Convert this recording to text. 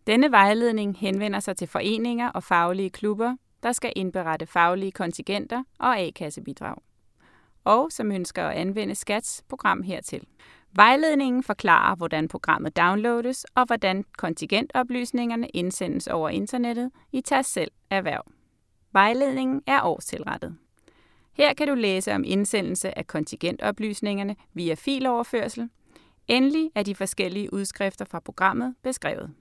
Denne vejledning henvender sig til foreninger og faglige klubber, der skal indberette faglige kontingenter og A-kassebidrag, og som ønsker at anvende Skats program hertil. Vejledningen forklarer, hvordan programmet downloades og hvordan kontingentoplysningerne indsendes over internettet i Tast-Selv Erhverv. Vejledningen er årstilrettet. Her kan du læse om indsendelse af kontingentoplysningerne via filoverførsel. Endelig er de forskellige udskrifter fra programmet beskrevet.